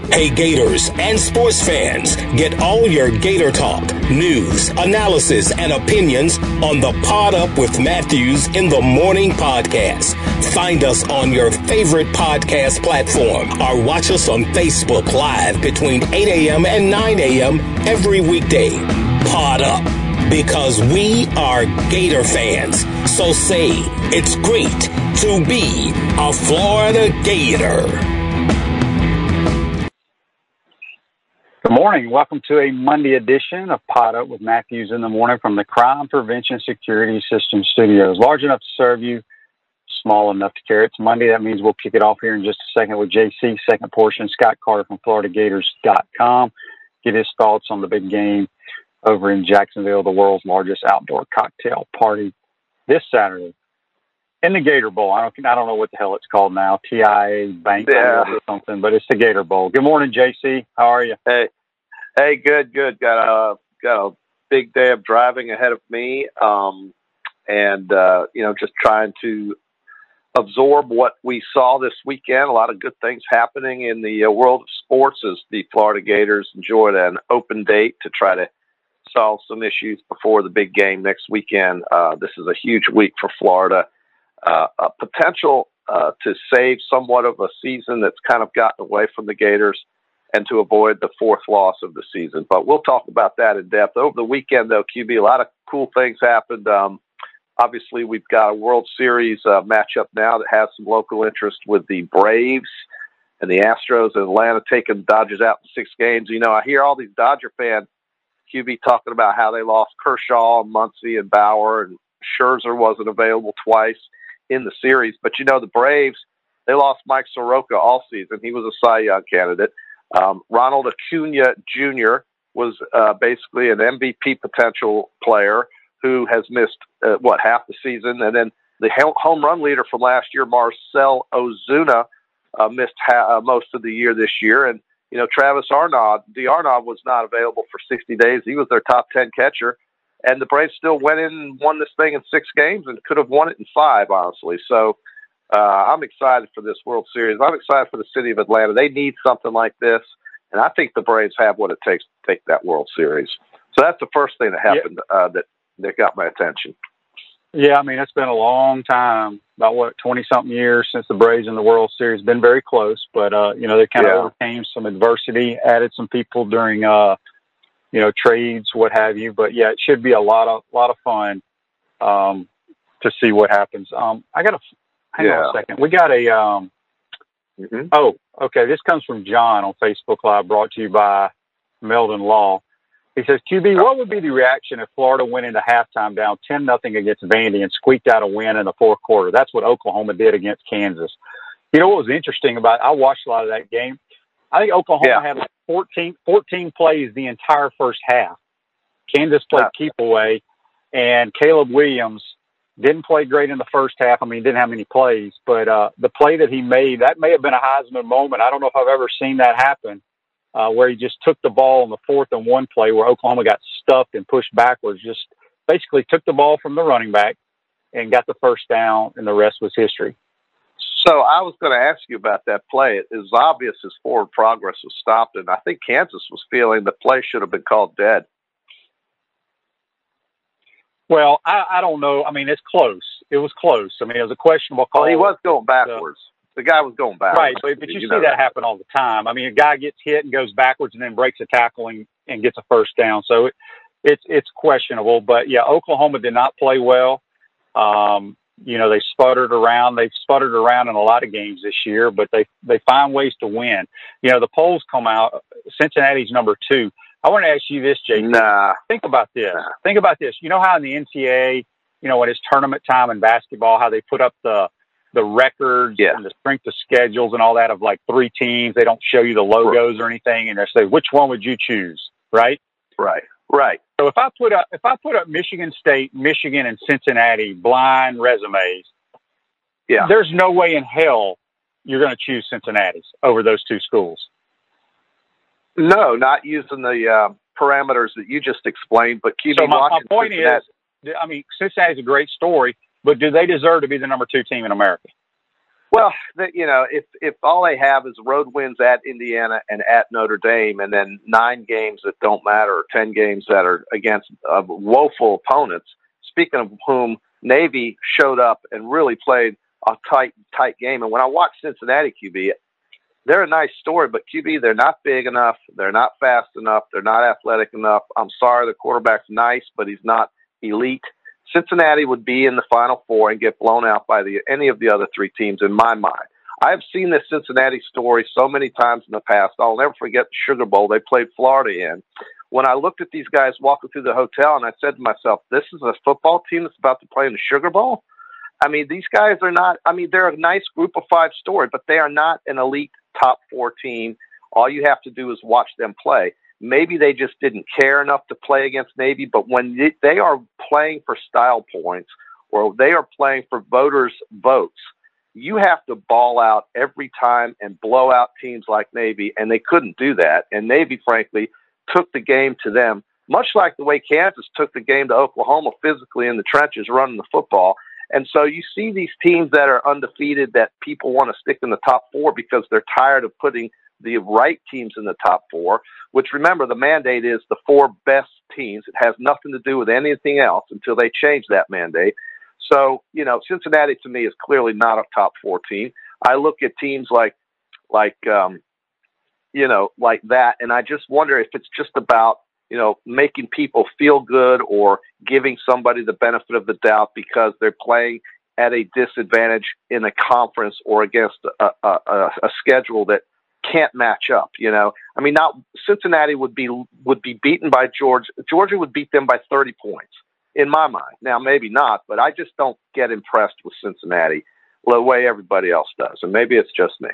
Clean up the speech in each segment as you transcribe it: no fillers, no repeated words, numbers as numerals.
Hey Gators and sports fans, get all your Gator talk, news, analysis, and opinions on the Pod Up with Matthews in the Morning podcast. Find us on your favorite podcast platform or watch us on Facebook Live between 8 a.m. and 9 a.m. every weekday. Pod Up, because we are Gator fans. So say it's great to be a Florida Gator. Good morning. Welcome to a Monday edition of Pod Up with Matthews in the Morning from the Crime Prevention Security System Studios. Large enough to serve you, small enough to carry. It's Monday. That means we'll kick it off here in just a second with JC. Second portion, Scott Carter from FloridaGators.com. Get his thoughts on the big game over in Jacksonville, the world's largest outdoor cocktail party this Saturday in the Gator Bowl. I don't know what the hell it's called now, TIA Bank or something, but it's the Gator Bowl. Good morning, JC. How are you? Hey, good. Got a big day of driving ahead of me, just trying to absorb what we saw this weekend. A lot of good things happening in the world of sports as the Florida Gators enjoyed an open date to try to solve some issues before the big game next weekend. This is a huge week for Florida. A potential to save somewhat of a season that's kind of gotten away from the Gators and to avoid the fourth loss of the season. But we'll talk about that in depth. Over the weekend, though, QB, a lot of cool things happened. Obviously, we've got a World Series matchup now that has some local interest with the Braves and the Astros in Atlanta taking Dodgers out in 6 games. You know, I hear all these Dodger fans, QB, talking about how they lost Kershaw, Muncy, and Bauer, and Scherzer wasn't available twice in the series. But, you know, the Braves, they lost Mike Soroka all season. He was a Cy Young candidate. Ronald Acuna Jr. was basically an MVP potential player who has missed, half the season. And then the home run leader from last year, Marcell Ozuna, missed most of the year this year. And, you know, Travis Arnaud was not available for 60 days. He was their top 10 catcher. And the Braves still went in and won this thing in 6 games and could have won it in 5, honestly. So I'm excited for this World Series. I'm excited for the city of Atlanta. They need something like this, and I think the Braves have what it takes to take that World Series. So that's the first thing that happened that got my attention. Yeah, I mean, it's been a long time, about 20-something years since the Braves in the World Series. Been very close, but, they kind of overcame some adversity, added some people during trades, what have you. But yeah, it should be a lot of fun to see what happens. I got to hang on a second. We got a. Oh, okay. This comes from John on Facebook Live, brought to you by Meldon Law. He says, QB, what would be the reaction if Florida went into halftime down 10-0 against Vandy and squeaked out a win in the fourth quarter? That's what Oklahoma did against Kansas. You know what was interesting about? I watched a lot of that game. I think Oklahoma had like 14 plays the entire first half. Kansas played keep away, and Caleb Williams didn't play great in the first half. I mean, he didn't have many plays, but the play that he made, that may have been a Heisman moment. I don't know if I've ever seen that happen, where he just took the ball on the 4th and 1 play where Oklahoma got stuffed and pushed backwards, just basically took the ball from the running back and got the first down, and the rest was history. So I was going to ask you about that play. It was obvious his forward progress was stopped, and I think Kansas was feeling the play should have been called dead. Well, I don't know. I mean, it's close. It was close. I mean, it was a questionable call. Well, he was going backwards. The guy was going backwards. Right, but you see that happen all the time. I mean, a guy gets hit and goes backwards and then breaks a tackle and gets a first down. So it's questionable. But, yeah, Oklahoma did not play well. They sputtered around. They've sputtered around in a lot of games this year, but they find ways to win. You know, the polls come out. Cincinnati's number 2. I want to ask you this, Jason. Think about this. Think about this. You know how in the NCAA, when it's tournament time in basketball, how they put up the records and the strength of schedules and all that of like 3 teams. They don't show you the logos or anything, and they say, which one would you choose? Right. So if I put up Michigan State, Michigan, and Cincinnati blind resumes, there's no way in hell you're going to choose Cincinnati's over those 2 schools. No, not using the parameters that you just explained. But my point is, I mean, Cincinnati's a great story, but do they deserve to be the number 2 team in America? Well, if all they have is road wins at Indiana and at Notre Dame, and then 9 games that don't matter, or 10 games that are against woeful opponents. Speaking of whom, Navy showed up and really played a tight game. And when I watch Cincinnati QB, they're a nice story, but QB, they're not big enough, they're not fast enough, they're not athletic enough. I'm sorry, the quarterback's nice, but he's not elite. Cincinnati would be in the Final Four and get blown out by any of the other 3 teams in my mind. I have seen this Cincinnati story so many times in the past. I'll never forget the Sugar Bowl they played Florida in. When I looked at these guys walking through the hotel, and I said to myself, this is a football team that's about to play in the Sugar Bowl? I mean, these guys are not – I mean, they're a nice group of 5 story, but they are not an elite top 4 team. All you have to do is watch them play. Maybe they just didn't care enough to play against Navy, but when they are playing for style points or they are playing for voters' votes, you have to ball out every time and blow out teams like Navy, and they couldn't do that. And Navy, frankly, took the game to them, much like the way Kansas took the game to Oklahoma physically in the trenches running the football. And so you see these teams that are undefeated that people want to stick in the top 4 because they're tired of putting the right teams in the top 4, which, remember, the mandate is the 4 best teams. It has nothing to do with anything else until they change that mandate. So, Cincinnati to me is clearly not a top 4 team. I look at teams like that, and I just wonder if it's just about, making people feel good or giving somebody the benefit of the doubt because they're playing at a disadvantage in a conference or against a schedule that can't match up. I mean, now Cincinnati would be beaten by Georgia. Georgia would beat them by 30 points in my mind. Now, maybe not, but I just don't get impressed with Cincinnati the way everybody else does. And maybe it's just me.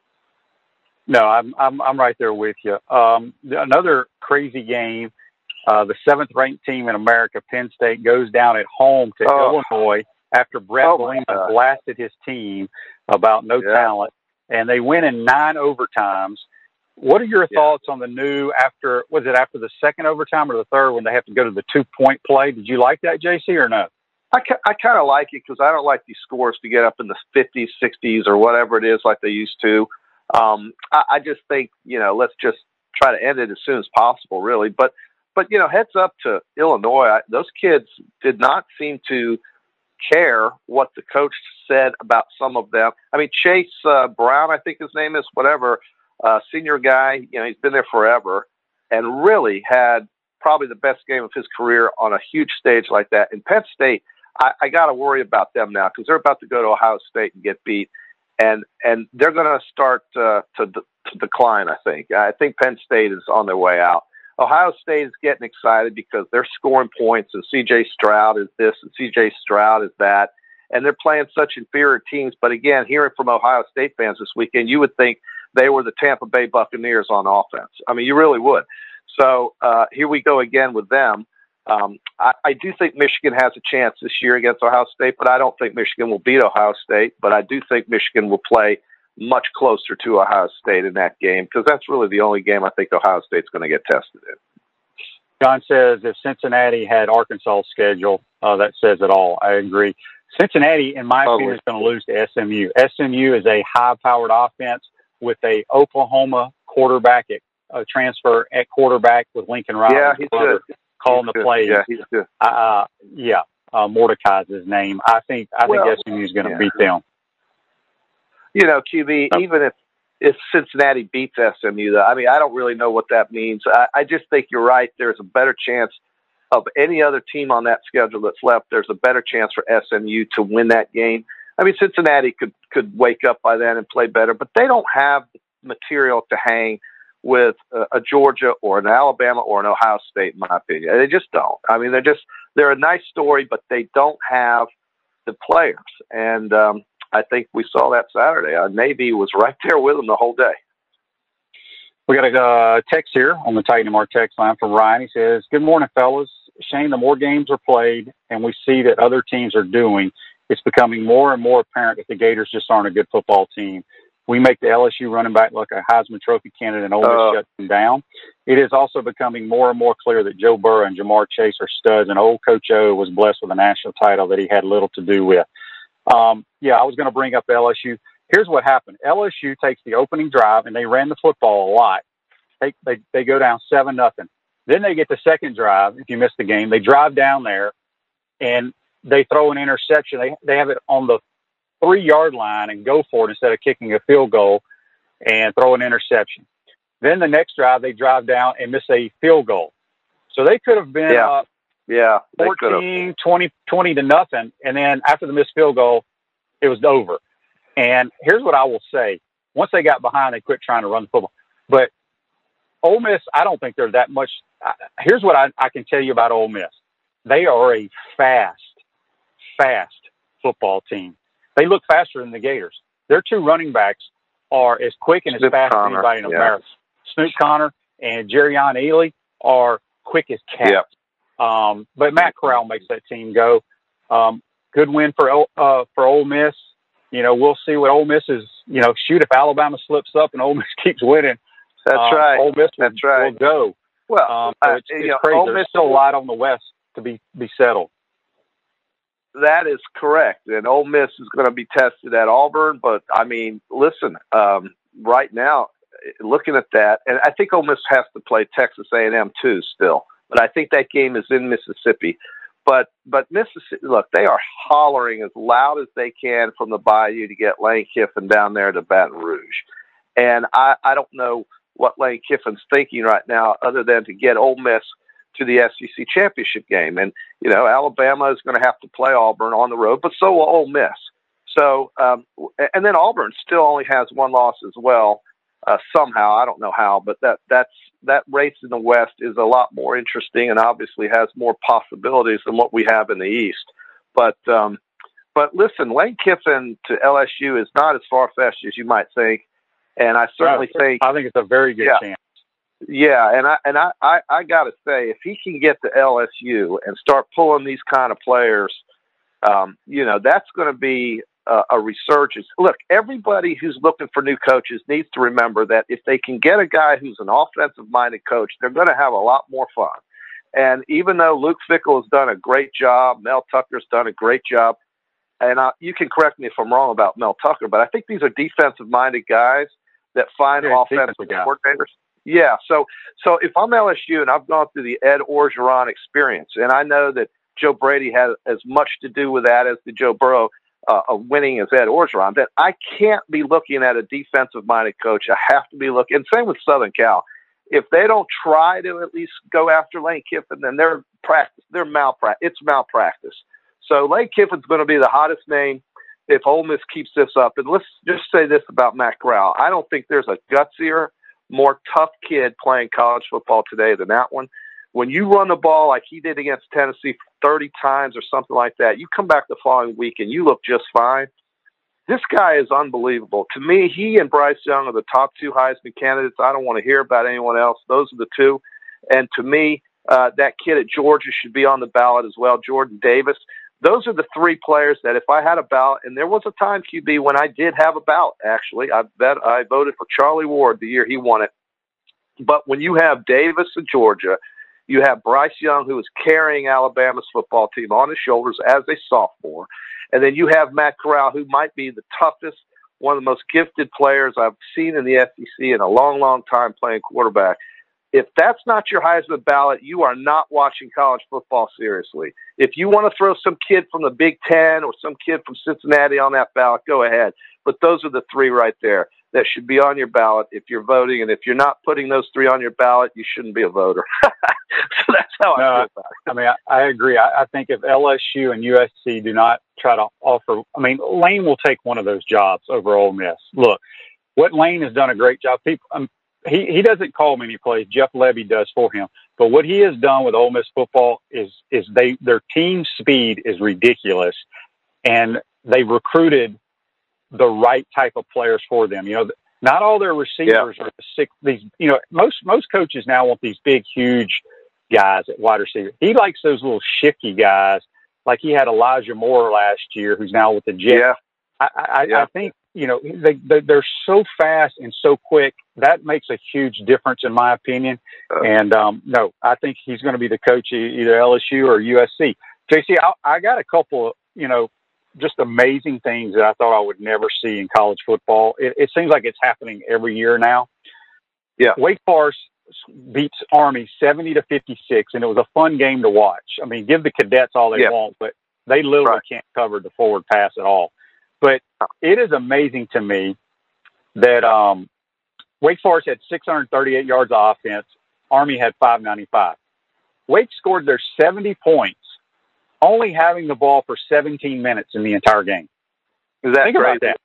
No, I'm right there with you. Another crazy game. The 7th ranked team in America, Penn State, goes down at home to Illinois after Brett Bielema blasted his team about no talent. And they win in 9 overtimes. What are your thoughts on the new after the second overtime or the third when they have to go to the 2-point play? Did you like that, JC, or no? I kind of like it because I don't like these scores to get up in the 50s, 60s, or whatever it is like they used to. I just think, let's just try to end it as soon as possible, really. But heads up to Illinois. Those kids did not seem to care what the coach said about some of them. I mean, Chase Brown, I think his name is, senior guy, he's been there forever and really had probably the best game of his career on a huge stage like that. In Penn State, I got to worry about them now because they're about to go to Ohio State and get beat. And they're going to start to decline, I think. I think Penn State is on their way out. Ohio State is getting excited because they're scoring points, and C.J. Stroud is this, and C.J. Stroud is that, and they're playing such inferior teams. But again, hearing from Ohio State fans this weekend, you would think they were the Tampa Bay Buccaneers on offense. I mean, you really would. So here we go again with them. I do think Michigan has a chance this year against Ohio State, but I don't think Michigan will beat Ohio State. But I do think Michigan will play much closer to Ohio State in that game because that's really the only game I think Ohio State's going to get tested in. John says if Cincinnati had Arkansas' schedule, that says it all. I agree. Cincinnati, in my opinion, is going to lose to SMU. SMU is a high-powered offense with a Oklahoma quarterback transfer at quarterback with Lincoln Riley calling the plays. Yeah, he's good. Mordecai's his name. I think SMU is going to beat them. QB, even if Cincinnati beats SMU, though, I mean, I don't really know what that means. I just think you're right. There's a better chance of any other team on that schedule that's left. There's a better chance for SMU to win that game. I mean, Cincinnati could wake up by then and play better, but they don't have material to hang with a Georgia or an Alabama or an Ohio State, in my opinion. They just don't. I mean, they're a nice story, but they don't have the players. And I think we saw that Saturday. Navy was right there with them the whole day. We got a text here on the Titan MR text line from Ryan. He says, "Good morning, fellas. Shane, the more games are played and we see that other teams are doing, it's becoming more and more apparent that the Gators just aren't a good football team. We make the LSU running back look a Heisman Trophy candidate and Ole Miss shuts them down. It is also becoming more and more clear that Joe Burrow and Jamar Chase are studs, and old Coach O was blessed with a national title that he had little to do with." I was going to bring up LSU. here's what happened. LSU takes the opening drive, and they ran the football a lot. They go down 7-0. Then they get the second drive. If you miss the game, they drive down there, and they throw an interception. They have it on the 3-yard line and go for it instead of kicking a field goal and throw an interception. Then the next drive, they drive down and miss a field goal. So they could have been up 14, 20-0. And then after the missed field goal, it was over. And here's what I will say. Once they got behind, they quit trying to run the football. But Ole Miss, I don't think they're that much. Here's what I can tell you about Ole Miss. They are a fast football team. They look faster than the Gators. Their two running backs are as quick and as fast as anybody in America. Snoop Connor and Jerrion Ealy are quick as cats. But Matt Corral makes that team go. Good win for Ole Miss. You know, we'll see what Ole Miss is. You know, shoot, if Alabama slips up and Ole Miss keeps winning, that's right. Ole Miss will go. Well, it's crazy. There's still a lot on the West to be settled. That is correct. And Ole Miss is going to be tested at Auburn. But, I mean, listen, right now, looking at that, and I think Ole Miss has to play Texas A&M too still. But I think that game is in Mississippi. But Mississippi, look, they are hollering as loud as they can from the Bayou to get Lane Kiffin down there to Baton Rouge. And I don't know what Lane Kiffin's thinking right now other than to get Ole Miss to the SEC championship game. And, you know, Alabama is going to have to play Auburn on the road, but so will Ole Miss. So, and then Auburn still only has one loss as well. Somehow, I don't know how, but that race in the West is a lot more interesting and obviously has more possibilities than what we have in the East. But listen, Lane Kiffin to LSU is not as far-fetched as you might think. And I certainly think it's a very good chance. Yeah, and I got to say, if he can get to LSU and start pulling these kind of players, you know, that's going to be a resurgence. Look, everybody who's looking for new coaches needs to remember that if they can get a guy who's an offensive-minded coach, they're going to have a lot more fun. And even though Luke Fickell has done a great job, Mel Tucker's done a great job, and you can correct me if I'm wrong about Mel Tucker, but I think these are defensive-minded guys that find offensive coordinators. Yeah, so if I'm LSU and I've gone through the Ed Orgeron experience, and I know that Joe Brady had as much to do with that as did Joe Burrow of winning as Ed Orgeron, that I can't be looking at a defensive-minded coach. I have to be looking, and same with Southern Cal. If they don't try to at least go after Lane Kiffin, then it's malpractice. So Lane Kiffin's going to be the hottest name if Ole Miss keeps this up. And let's just say this about Matt Corral. I don't think there's a gutsier, more tough kid playing college football today than that one. When you run the ball like he did against Tennessee 30 times or something like that, you come back the following week and you look just fine. This guy is unbelievable. To me, he and Bryce Young are the top two Heisman candidates. I don't want to hear about anyone else. Those are the two. And to me, that kid at Georgia should be on the ballot as well, Jordan Davis. Those are the three players that if I had a ballot, and there was a time, QB, when I did have a ballot, actually. I voted for Charlie Ward the year he won it. But when you have Davis in Georgia, you have Bryce Young, who is carrying Alabama's football team on his shoulders as a sophomore. And then you have Matt Corral, who might be the toughest, one of the most gifted players I've seen in the SEC in a long, long time playing quarterback. If that's not your Heisman ballot, you are not watching college football seriously. If you want to throw some kid from the Big Ten or some kid from Cincinnati on that ballot, go ahead. But those are the three right there that should be on your ballot if you're voting. And if you're not putting those three on your ballot, you shouldn't be a voter. So that's how I feel about it. I mean, I agree. I think if LSU and USC do not try to offer, I mean, Lane will take one of those jobs over Ole Miss. Look, what Lane has done a great job. He doesn't call many plays. Jeff Levy does for him. But what he has done with Ole Miss football is their team speed is ridiculous, and they recruited the right type of players for them. You know, not all their receivers are these. You know, most coaches now want these big, huge guys at wide receiver. He likes those little shifty guys, like he had Elijah Moore last year, who's now with the Jets. Yeah. I think, you know, they're so fast and so quick. That makes a huge difference, in my opinion. And no, I think he's going to be the coach either LSU or USC. JC, I got a couple of, you know, just amazing things that I thought I would never see in college football. It seems like it's happening every year now. Yeah. Wake Forest beats Army 70-56, and it was a fun game to watch. I mean, give the cadets all they want, but they literally can't cover the forward pass at all. But it is amazing to me that Wake Forest had 638 yards of offense. Army had 595. Wake scored their 70 points, only having the ball for 17 minutes in the entire game. Is that Think crazy? about that.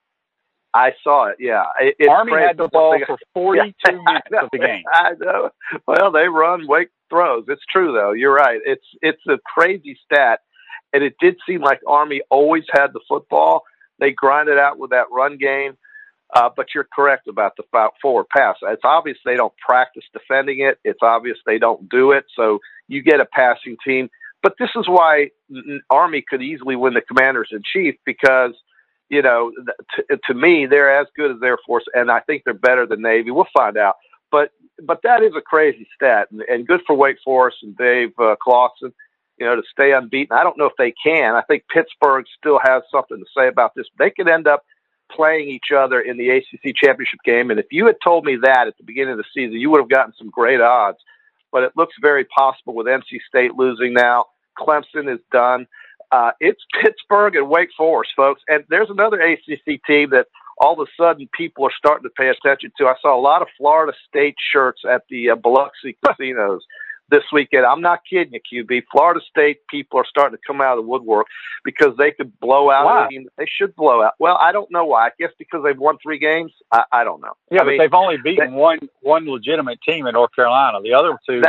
I saw it, yeah. Army crazy. had the ball for 42 minutes of the game. I know. Well, they run, Wake throws. It's true, though. You're right. It's a crazy stat, and it did seem like Army always had the football. They grinded out with that run game, but you're correct about the forward pass. It's obvious they don't practice defending it. It's obvious they don't do it, so you get a passing team. But this is why Army could easily win the Commanders-in-Chief because – you know, to me, they're as good as Air Force, and I think they're better than Navy. We'll find out. But that is a crazy stat, and good for Wake Forest and Dave Clawson, you know, to stay unbeaten. I don't know if they can. I think Pittsburgh still has something to say about this. They could end up playing each other in the ACC championship game, and if you had told me that at the beginning of the season, you would have gotten some great odds. But it looks very possible with NC State losing now. Clemson is done. It's Pittsburgh and Wake Forest, folks. And there's another ACC team that all of a sudden people are starting to pay attention to. I saw a lot of Florida State shirts at the Biloxi casinos this weekend. I'm not kidding you, QB. Florida State people are starting to come out of the woodwork because they could blow out a team that they should blow out. Well, I don't know why. I guess because they've won 3 games. I don't know. Yeah, but they've only beaten one legitimate team in North Carolina. The other two,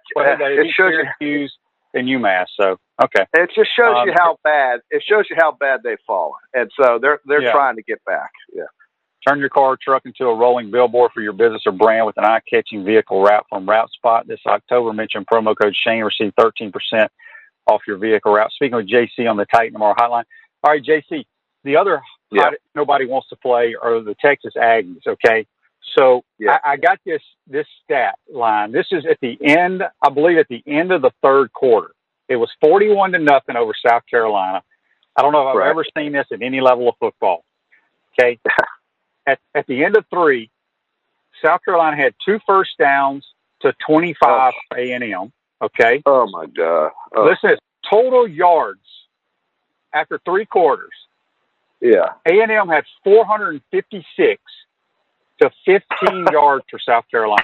it shows Syracuse and UMass. So okay, it just shows you how bad. It shows you how bad they've fallen, and so they're trying to get back. Yeah. Turn your car or truck into a rolling billboard for your business or brand with an eye-catching vehicle wrap from Route Spot. This October, mention promo code Shane, receive 13% off your vehicle wrap. Speaking with JC on the Titan Tomorrow hotline. All right, JC, the other nobody wants to play are the Texas Aggies, okay? So I got this stat line. This is at the end, I believe at the end of the third quarter. It was 41-0 over South Carolina. I don't know if I've ever seen this at any level of football. Okay. At the end of 3, South Carolina had 2 first downs to 25 for A&M. Okay. Oh my God. Listen, total yards after 3 quarters. Yeah. A&M had 456 to 15 yards for South Carolina.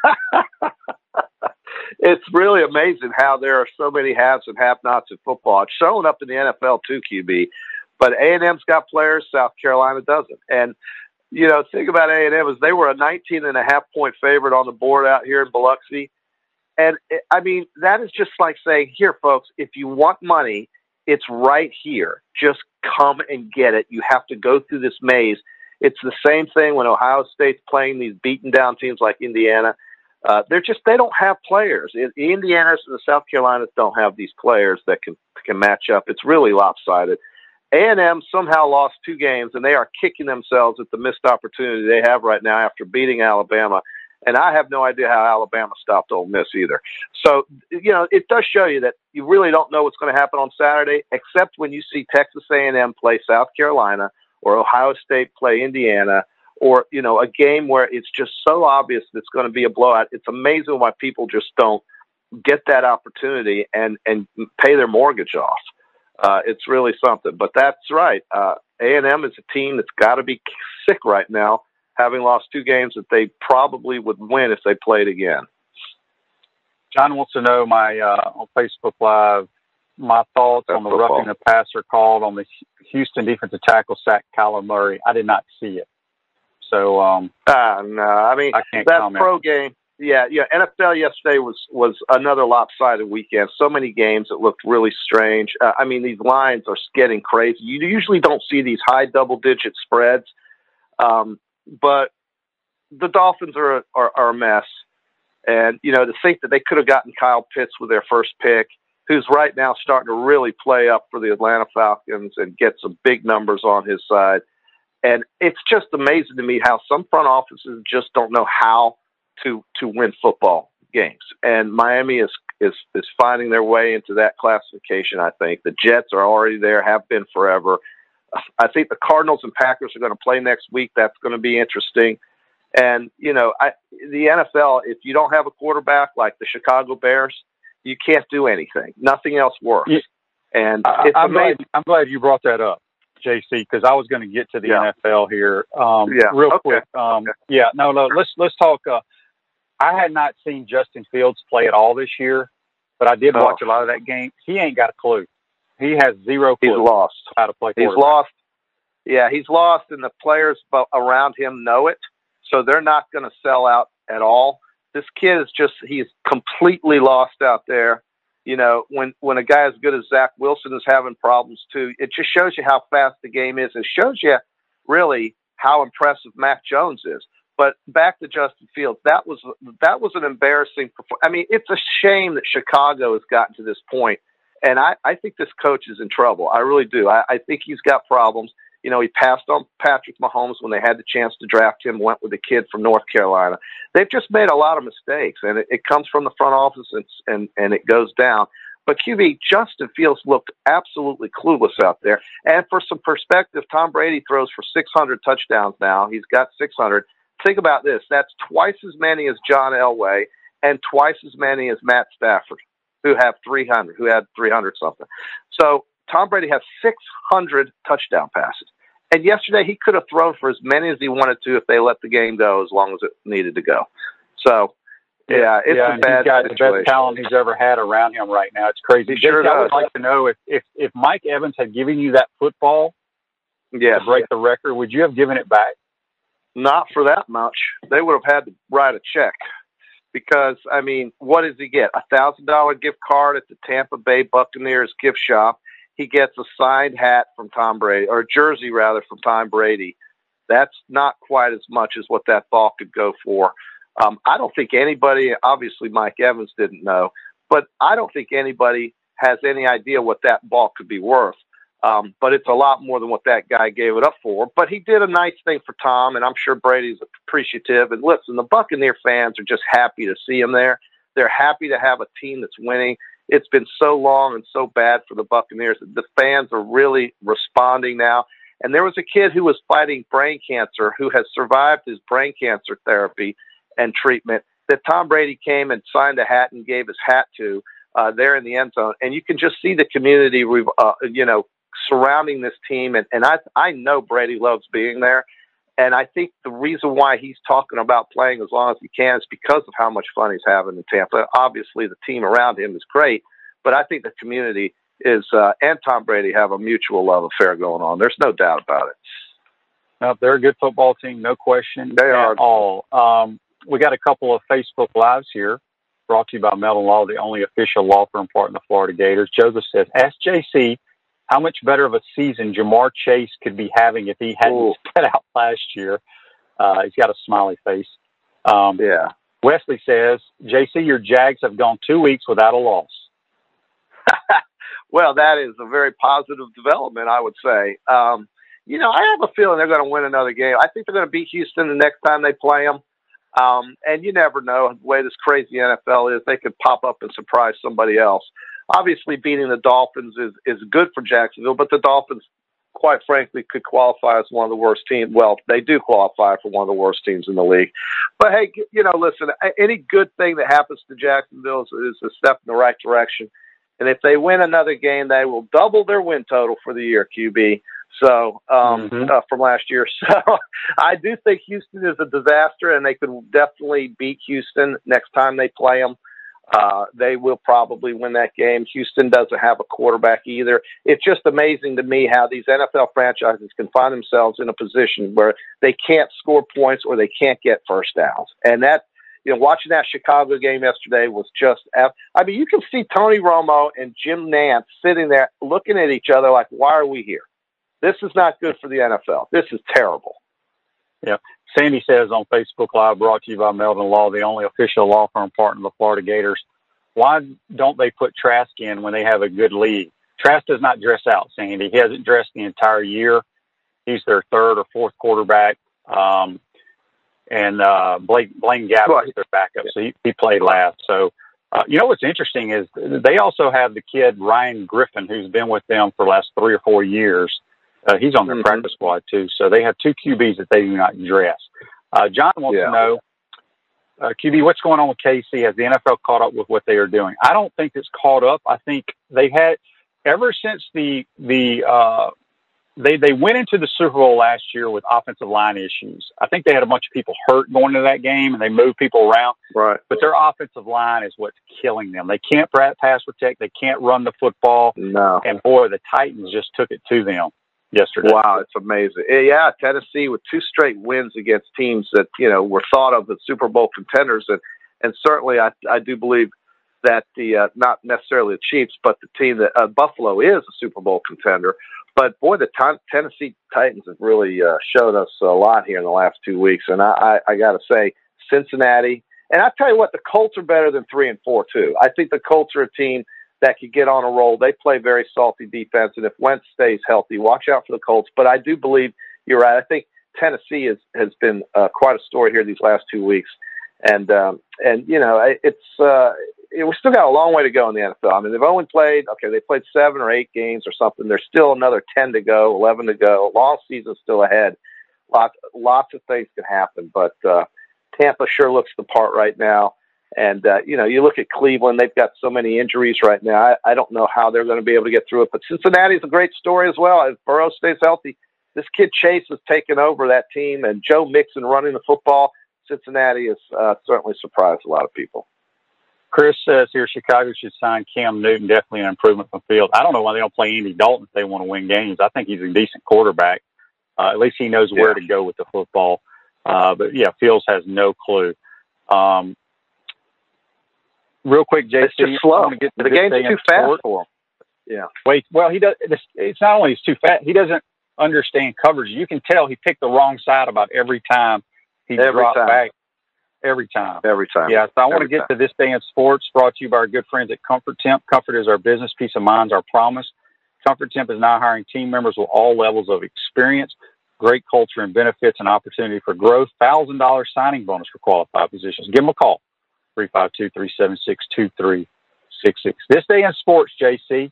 It's really amazing how there are so many haves and have-nots in football. It's showing up in the NFL too, QB. But A&M's got players, South Carolina doesn't. And, you know, think about A&M is they were a 19.5-point favorite on the board out here in Biloxi. And, I mean, that is just like saying, here, folks, if you want money, it's right here. Just come and get it. You have to go through this maze. It's the same thing when Ohio State's playing these beaten-down teams like Indiana. They don't have players. The Indianas and the South Carolinas don't have these players that can match up. It's really lopsided. A&M somehow lost 2 games, and they are kicking themselves at the missed opportunity they have right now after beating Alabama. And I have no idea how Alabama stopped Ole Miss either. So, you know, it does show you that you really don't know what's going to happen on Saturday, except when you see Texas A&M play South Carolina or Ohio State play Indiana, or, you know, a game where it's just so obvious that it's going to be a blowout. It's amazing why people just don't get that opportunity and pay their mortgage off. It's really something. But that's right. A&M is a team that's got to be sick right now, having lost 2 games that they probably would win if they played again. John wants to know on Facebook Live, my thoughts on the roughing the passer called on the Houston defensive tackle sack Kyler Murray. I did not see it. So, no, I mean, that comment. Pro game, NFL yesterday was another lopsided weekend. So many games that looked really strange. I mean, these lines are getting crazy. You usually don't see these high double-digit spreads, but the Dolphins are a mess. And, you know, to think that they could have gotten Kyle Pitts with their first pick, who's right now starting to really play up for the Atlanta Falcons and get some big numbers on his side. And it's just amazing to me how some front offices just don't know how to win football games. And Miami is finding their way into that classification, I think. The Jets are already there, have been forever. I think the Cardinals and Packers are going to play next week. That's going to be interesting. And, you know, the NFL, if you don't have a quarterback like the Chicago Bears, you can't do anything. Nothing else works. Yeah. And I'm glad you brought that up, JC, because I was going to get to the NFL here real quick. Yeah, no, let's talk. I had not seen Justin Fields play at all this year, but I did watch a lot of that game. He ain't got a clue. He has zero clue. He's lost. How to play quarterback. He's lost. Yeah, he's lost, and the players around him know it, so they're not going to sell out at all. This kid is he's completely lost out there. You know, when a guy as good as Zach Wilson is having problems too, it just shows you how fast the game is. It shows you really how impressive Mac Jones is. But back to Justin Fields, that was an embarrassing performance. I mean, it's a shame that Chicago has gotten to this point, and I think this coach is in trouble. I really do. I think he's got problems. You know, he passed on Patrick Mahomes when they had the chance to draft him, went with a kid from North Carolina. They've just made a lot of mistakes, and it comes from the front office and it goes down. But QB, Justin Fields looked absolutely clueless out there. And for some perspective, Tom Brady throws for 600 touchdowns now. He's got 600. Think about this. That's twice as many as John Elway and twice as many as Matt Stafford, who had 300 something. So Tom Brady has 600 touchdown passes. And yesterday he could have thrown for as many as he wanted to if they let the game go as long as it needed to go. So, it's a bad he's got situation. The best talent he's ever had around him right now. It's crazy. Sure I would like to know if Mike Evans had given you that football to break the record, would you have given it back? Not for that much. They would have had to write a check. Because, I mean, what does he get? $1,000 gift card at the Tampa Bay Buccaneers gift shop. He gets a signed hat from Tom Brady, or a jersey rather from Tom Brady. That's not quite as much as what that ball could go for. I don't think anybody, obviously Mike Evans didn't know, but I don't think anybody has any idea what that ball could be worth. But it's a lot more than what that guy gave it up for. But he did a nice thing for Tom, and I'm sure Brady's appreciative. And listen, the Buccaneer fans are just happy to see him there. They're happy to have a team that's winning. It's been so long and so bad for the Buccaneers. The fans are really responding now. And there was a kid who was fighting brain cancer who has survived his brain cancer therapy and treatment that Tom Brady came and signed a hat and gave his hat to there in the end zone. And you can just see the community, surrounding this team. And I know Brady loves being there. And I think the reason why he's talking about playing as long as he can is because of how much fun he's having in Tampa. Obviously, the team around him is great, but I think the community is and Tom Brady have a mutual love affair going on. There's no doubt about it. No, they're a good football team, no question. They are. At all. We got a couple of Facebook Lives here, brought to you by Melton Law, the only official law firm partner of the Florida Gators. Joseph says, ask JC how much better of a season Jamar Chase could be having if he hadn't sat out last year. He's got a smiley face. Wesley says, JC, your Jags have gone 2 weeks without a loss. Well, that is a very positive development, I would say. I have a feeling they're going to win another game. I think they're going to beat Houston the next time they play them. And you never know the way this crazy NFL is. They could pop up and surprise somebody else. Obviously, beating the Dolphins is good for Jacksonville, but the Dolphins, quite frankly, could qualify as one of the worst teams. Well, they do qualify for one of the worst teams in the league. But, hey, listen, any good thing that happens to Jacksonville is a step in the right direction. And if they win another game, they will double their win total for the year, QB. So from last year. So I do think Houston is a disaster, and they could definitely beat Houston next time they play them. They will probably win that game. Houston doesn't have a quarterback either. It's just amazing to me how these NFL franchises can find themselves in a position where they can't score points or they can't get first downs. And that, watching that Chicago game yesterday was just, you can see Tony Romo and Jim Nantz sitting there looking at each other like, why are we here? This is not good for the NFL. This is terrible. Yeah. Sandy says on Facebook Live, brought to you by Melton Law, the only official law firm partner of the Florida Gators. Why don't they put Trask in when they have a good lead? Trask does not dress out, Sandy. He hasn't dressed the entire year. He's their third or fourth quarterback. And Blaine Gabbert is their backup. So he played last. So, what's interesting is they also have the kid Ryan Griffin, who's been with them for the last 3 or 4 years. He's on their practice squad too. So they have two QBs that they do not dress. John wants to know, QB, what's going on with KC? Has the NFL caught up with what they are doing? I don't think it's caught up. I think they've had, ever since they went into the Super Bowl last year with offensive line issues. I think they had a bunch of people hurt going into that game, and they moved people around. Right. But their offensive line is what's killing them. They can't pass protect. They can't run the football. No. And, boy, the Titans just took it to them yesterday. Wow, it's amazing. Yeah, Tennessee with 2 straight wins against teams that, were thought of as Super Bowl contenders. And certainly I do believe that not necessarily the Chiefs, but the team that Buffalo is a Super Bowl contender. But, boy, the Tennessee Titans have really showed us a lot here in the last 2 weeks. And I got to say, Cincinnati, and I tell you what, the Colts are better than 3-4, too. I think the Colts are a team that could get on a roll. They play very salty defense, and if Wentz stays healthy, watch out for the Colts. But I do believe you're right. I think Tennessee has been quite a story here these last 2 weeks. And we still got a long way to go in the NFL. I mean, they've only played 7 or 8 games or something. There's still another 10 to go, 11 to go. Long season still ahead. Lots of things can happen, but Tampa sure looks the part right now. And, you look at Cleveland, they've got so many injuries right now. I don't know how they're going to be able to get through it, but Cincinnati's a great story as well. If Burrow stays healthy, this kid Chase has taken over that team, and Joe Mixon running the football. Cincinnati has certainly surprised a lot of people. Chris says here Chicago should sign Cam Newton, definitely an improvement from Fields. I don't know why they don't play Andy Dalton if they want to win games. I think he's a decent quarterback. At least he knows where to go with the football. But, Fields has no clue. Real quick, JC. It's just slow. The game's too fast for him. Yeah. Wait, well, he does. It's not only he's too fast. He doesn't understand coverage. You can tell he picked the wrong side about every time he dropped back. Every time. Yeah, so I want to get to This Day in Sports, brought to you by our good friends at Comfort Temp. Comfort is our business. Peace of mind is our promise. Comfort Temp is now hiring team members with all levels of experience, great culture and benefits, and opportunity for growth. $1,000 signing bonus for qualified positions. Give them a call. 352-376-2366. This Day in Sports, JC.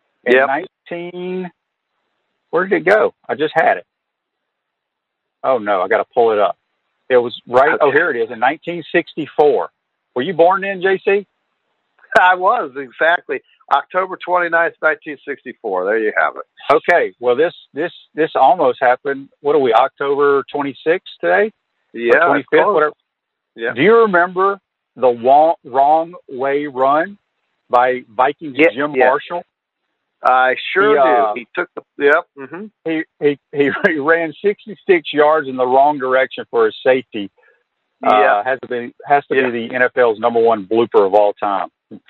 Where did it go? I just had it. Oh, no, I got to pull it up. It was right. Okay. Oh, here it is in 1964. Were you born then, JC? I was, exactly. October 29th, 1964. There you have it. Okay. Well, this almost happened. What are we, October 26th today? Yeah. 25th, whatever. Yeah. Do you remember the Wrong Way Run by Vikings Jim Marshall? I sure do. He took He ran 66 yards in the wrong direction for his safety. Has to be the NFL's number one blooper of all time. And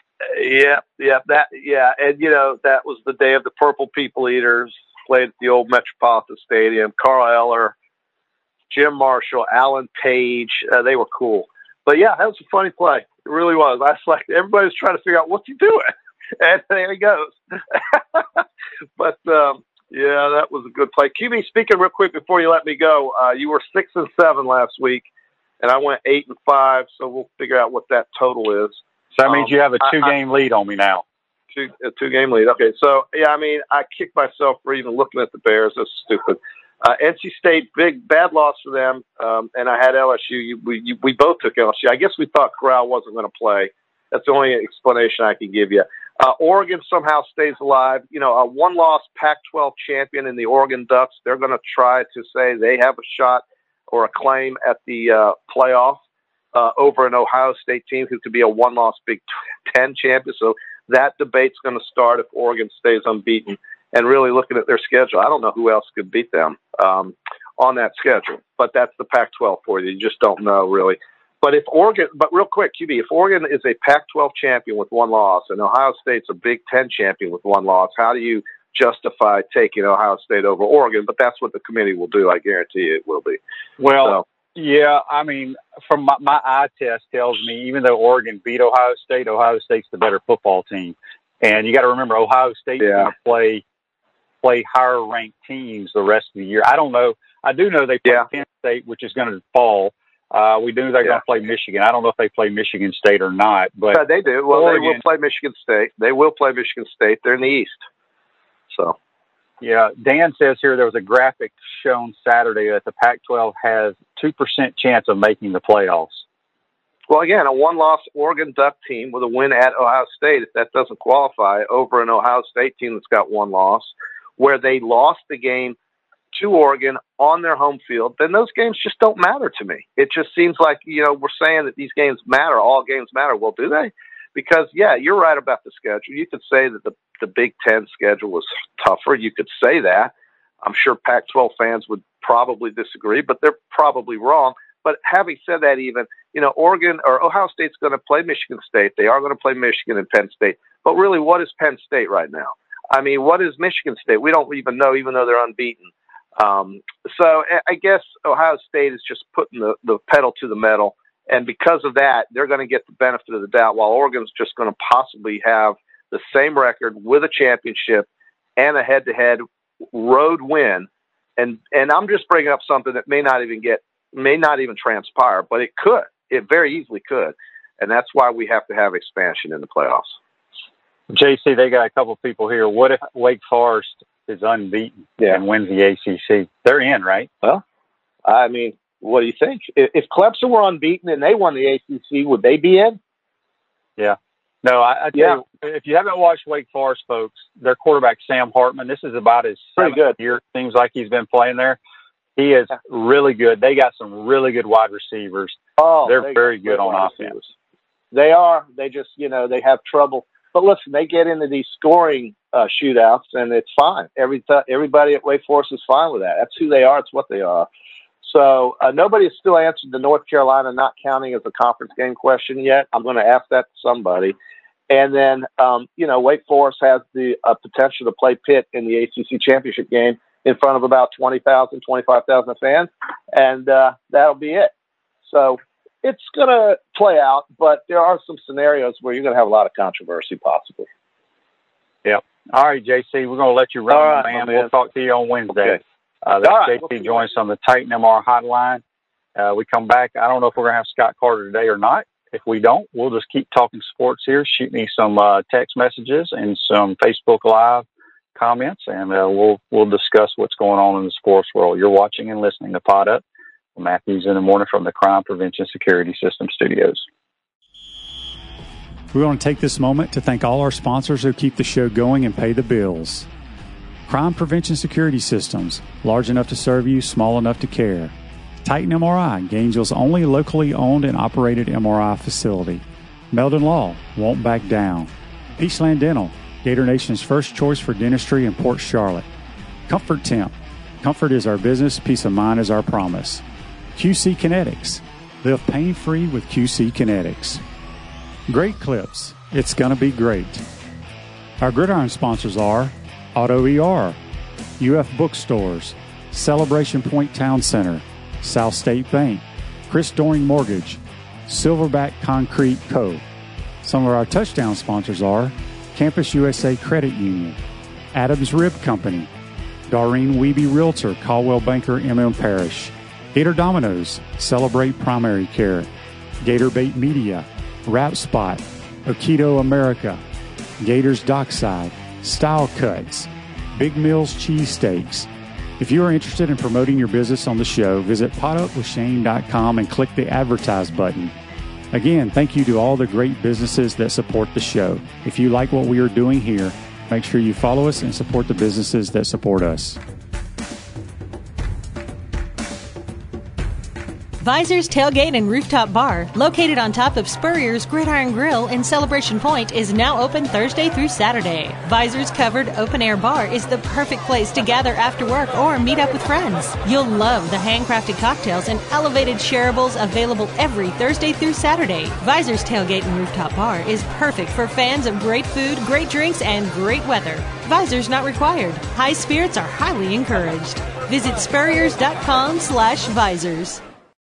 that was the day of the Purple People Eaters. Played at the old Metropolitan Stadium. Carl Eller, Jim Marshall, Alan Page. They were cool. But that was a funny play. It really was. I was like, everybody was trying to figure out what's he doing. And there he goes. But, that was a good play. QB, speaking real quick before you let me go, you were 6-7 last week, and I went 8-5, so we'll figure out what that total is. So that means you have a 2-game lead on me now. A 2-game lead. Okay, so, I kicked myself for even looking at the Bears. That's stupid. NC State, bad loss for them, and I had LSU. We both took LSU. I guess we thought Corral wasn't going to play. That's the only explanation I can give you. Oregon somehow stays alive. A one-loss Pac-12 champion in the Oregon Ducks. They're going to try to say they have a shot or a claim at the playoff over an Ohio State team who could be a one-loss Big Ten champion. So that debate's going to start if Oregon stays unbeaten. And really looking at their schedule, I don't know who else could beat them on that schedule. But that's the Pac-12 for you. You just don't know, really. But real quick, QB, if Oregon is a Pac-12 champion with one loss and Ohio State's a Big Ten champion with one loss, how do you justify taking Ohio State over Oregon? But that's what the committee will do. I guarantee you it will be. Well, I mean, from my eye test tells me even though Oregon beat Ohio State's the better football team. And you got to remember, Ohio State's going to play higher-ranked teams the rest of the year. I don't know. I do know they play Penn State, which is going to fall. We do they're going to play Michigan. I don't know if they play Michigan State or not, but they do. Well, Oregon, they will play Michigan State. They will play Michigan State. They're in the East. So, Yeah, Dan says here there was a graphic shown Saturday that the Pac-12 has 2% chance of making the playoffs. Well, again, a one-loss Oregon Duck team with a win at Ohio State, if that doesn't qualify, over an Ohio State team that's got one loss, where they lost the game to Oregon on their home field, then those games just don't matter to me. It just seems like, we're saying that these games matter, all games matter. Well, do they? Because, yeah, you're right about the schedule. You could say that the Big Ten schedule was tougher. You could say that. I'm sure Pac-12 fans would probably disagree, but they're probably wrong. But having said that, even, Oregon or Ohio State's going to play Michigan State. They are going to play Michigan and Penn State. But really, what is Penn State right now? I mean, what is Michigan State? We don't even know, even though they're unbeaten. So I guess Ohio State is just putting the pedal to the metal. And because of that, they're going to get the benefit of the doubt, while Oregon's just going to possibly have the same record with a championship and a head-to-head road win. And I'm just bringing up something that may not even transpire, but it could. It very easily could. And that's why we have to have expansion in the playoffs. JC, they got a couple of people here. What if Wake Forest is unbeaten and wins the ACC? They're in, right? Well, I mean, what do you think? If Clemson were unbeaten and they won the ACC, would they be in? Yeah. No, I tell you, if you haven't watched Wake Forest, folks, their quarterback, Sam Hartman, this is about his seventh year. Seems like he's been playing there. He is really good. They got some really good wide receivers. They're very good on offense. They are. They just, they have trouble. But listen, they get into these scoring shootouts, and it's fine. Everybody at Wake Forest is fine with that. That's who they are. It's what they are. So nobody has still answered the North Carolina not counting as a conference game question yet. I'm going to ask that to somebody. And then, Wake Forest has the potential to play Pitt in the ACC championship game in front of about 20,000, 25,000 fans, and that'll be it. So it's going to play out, but there are some scenarios where you're going to have a lot of controversy possibly. Yep. All right, JC, we're going to let you run, man. We'll talk to you on Wednesday. Okay. JC joins us on the Titan MR hotline. We come back. I don't know if we're going to have Scott Carter today or not. If we don't, we'll just keep talking sports here. Shoot me some text messages and some Facebook Live comments, and we'll discuss what's going on in the sports world. You're watching and listening to Pod Up with Matthews in the Morning from the Crime Prevention Security System Studios. We want to take this moment to thank all our sponsors who keep the show going and pay the bills. Crime Prevention Security Systems, large enough to serve you, small enough to care. Titan MRI, Gainesville's only locally owned and operated MRI facility. Meldon Law, won't back down. Peachland Dental, Gator Nation's first choice for dentistry in Port Charlotte. Comfort Temp, comfort is our business, peace of mind is our promise. QC Kinetics, live pain-free with QC Kinetics. Great Clips, it's gonna be great. Our Gridiron sponsors are Auto ER, UF Bookstores, Celebration Point Town Center, South State Bank, Chris Doring Mortgage, Silverback Concrete Co. Some of our touchdown sponsors are Campus USA Credit Union, Adams Rib Company, Doreen Wiebe Realtor, Caldwell Banker, MM Parish, Gator Dominoes, Celebrate Primary Care, Gator Bait Media, Wrap Spot, Okito America, Gators Dockside, Style Cuts, Big Mills Cheesesteaks. If you are interested in promoting your business on the show, visit potupwithshane.com and click the advertise button. Again, thank you to all the great businesses that support the show. If you like what we are doing here, make sure you follow us and support the businesses that support us. Visor's Tailgate and Rooftop Bar, located on top of Spurrier's Gridiron Grill in Celebration Point, is now open Thursday through Saturday. Visor's covered open-air bar is the perfect place to gather after work or meet up with friends. You'll love the handcrafted cocktails and elevated shareables available every Thursday through Saturday. Visor's Tailgate and Rooftop Bar is perfect for fans of great food, great drinks, and great weather. Visors not required. High spirits are highly encouraged. Visit spurriers.com/visors.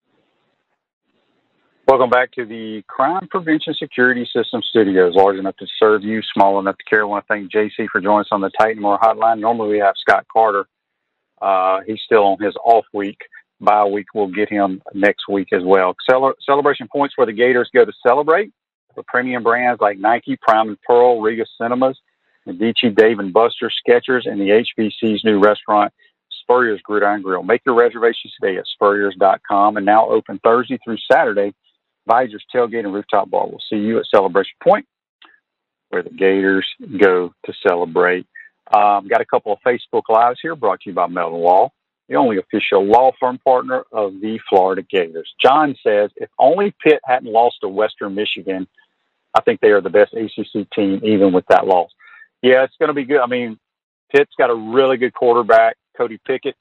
Welcome back to the Crime Prevention Security System Studios, large enough to serve you, small enough to care. I want to thank JC for joining us on the Titan MR hotline. Normally we have Scott Carter. He's still on his off week. Bye week, we'll get him next week as well. Celebration Points where the Gators go to celebrate. For premium brands like Nike, Prime and Pearl, Regal Cinemas, Medici, Dave and Buster, Skechers, and the HBC's new restaurant, Spurrier's Gridiron Grill. Make your reservations today at spurriers.com, and now open Thursday through Saturday. Visors Tailgate and Rooftop Bar. We'll see you at Celebration Point, where the Gators go to celebrate. Got a couple of Facebook Lives here brought to you by Melton Law, the only official law firm partner of the Florida Gators. John says, if only Pitt hadn't lost to Western Michigan, I think they are the best ACC team, even with that loss. Yeah, it's going to be good. I mean, Pitt's got a really good quarterback, Cody Pickett.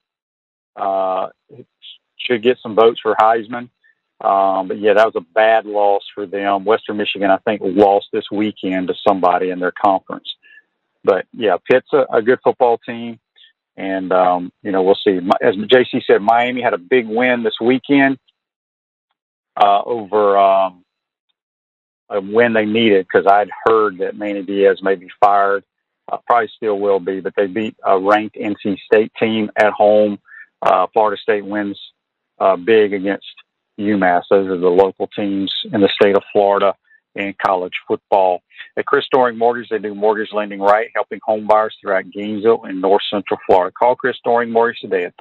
Should get some votes for Heisman. But, yeah, that was a bad loss for them. Western Michigan, I think, lost this weekend to somebody in their conference. But, yeah, Pitt's a good football team. And, we'll see. As JC said, Miami had a big win this weekend over a win they needed, because I'd heard that Manny Diaz may be fired. Probably still will be, but they beat a ranked NC State team at home. Florida State wins big against UMass. Those are the local teams in the state of Florida in college football. At Chris Doring Mortgage, they do mortgage lending right, helping home buyers throughout Gainesville and North Central Florida. Call Chris Doring Mortgage today at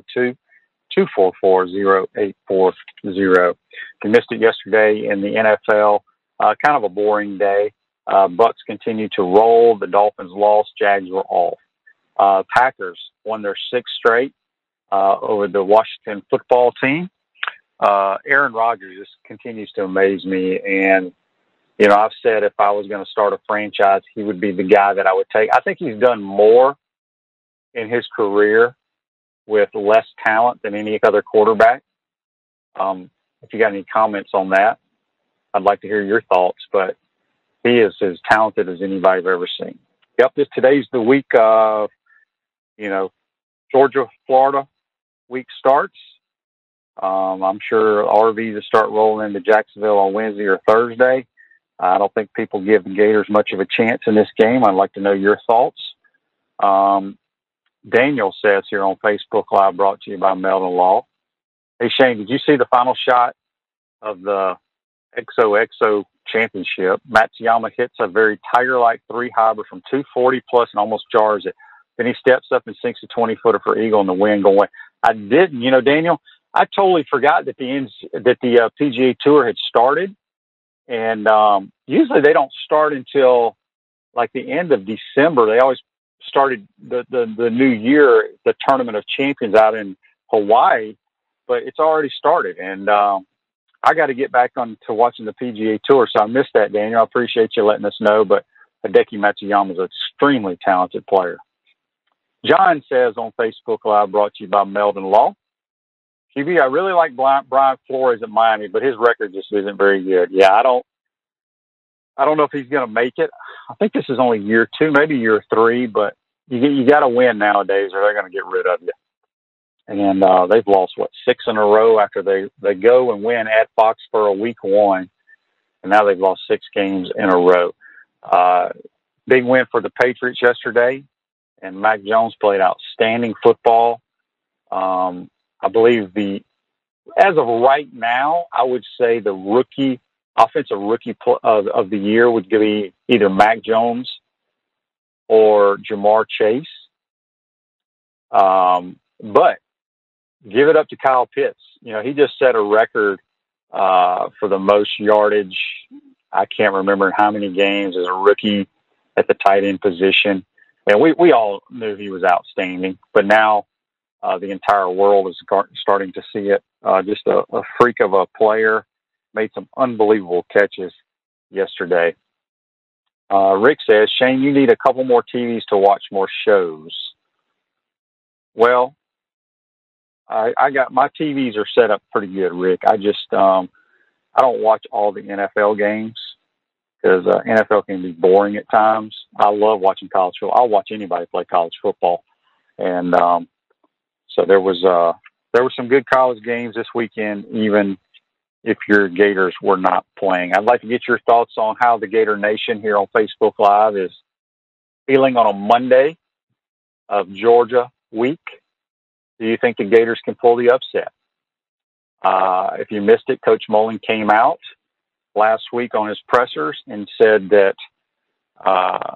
352-244-0840. If you missed it yesterday in the NFL, kind of a boring day. Bucks continue to roll. The Dolphins lost. Jags were off. Packers won their sixth straight over the Washington football team. Aaron Rodgers just continues to amaze me. And, I've said if I was going to start a franchise, he would be the guy that I would take. I think he's done more in his career with less talent than any other quarterback. If you got any comments on that, I'd like to hear your thoughts, but he is as talented as anybody I've ever seen. Yep, today's the week of, Georgia, Florida week starts. I'm sure RVs will start rolling into Jacksonville on Wednesday or Thursday. I don't think people give the Gators much of a chance in this game. I'd like to know your thoughts. Daniel says here on Facebook Live, brought to you by Melton Law. Hey, Shane, did you see the final shot of the XOXO championship? Matsuyama hits a very Tiger-like three hybrid from 240 plus and almost jars it. Then he steps up and sinks a 20-footer for eagle in the wind going away. I didn't, Daniel, I totally forgot that the PGA Tour had started. And usually they don't start until like the end of December. They always started the new year, the Tournament of Champions out in Hawaii, but it's already started. And I got to get back on to watching the PGA Tour, so I missed that, Daniel. I appreciate you letting us know, but Hideki Matsuyama is an extremely talented player. John says on Facebook Live, brought to you by Melton Law. QB, I really like Brian Flores at Miami, but his record just isn't very good. Yeah, I don't know if he's going to make it. I think this is only year 2, maybe year 3, but you got to win nowadays or they're going to get rid of you. And they've lost, 6 in a row after they go and win at Foxborough week 1. And now they've lost 6 games in a row. Big win for the Patriots yesterday. And Mac Jones played outstanding football. I believe as of right now, I would say the offensive rookie of the year would be either Mac Jones or Jamar Chase. But give it up to Kyle Pitts. He just set a record for the most yardage. I can't remember how many games as a rookie at the tight end position. And we all knew he was outstanding, but now the entire world is starting to see it. Just a freak of a player. Made some unbelievable catches yesterday. Rick says, Shane, you need a couple more TVs to watch more shows. Well, I got my TVs are set up pretty good, Rick. I just I don't watch all the NFL games because NFL can be boring at times. I love watching college football. I'll watch anybody play college football, and so there were some good college games this weekend, even if your Gators were not playing. I'd like to get your thoughts on how the Gator Nation here on Facebook Live is feeling on a Monday of Georgia week. Do you think the Gators can pull the upset? If you missed it, Coach Mullen came out last week on his pressers and said that